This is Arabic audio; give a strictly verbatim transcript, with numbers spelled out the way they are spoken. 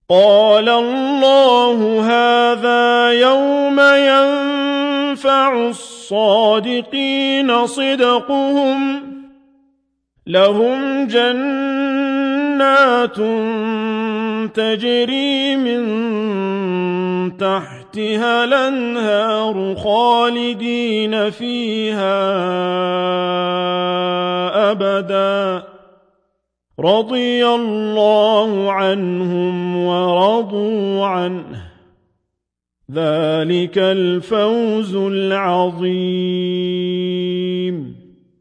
قال الله هذا يوم ينفع الصادقين صدقهم لهم جنات تجري من تحتها الأنهار خالدين فيها أبدا رضي الله عنهم ورضوا عنه ذلك الفوز العظيم.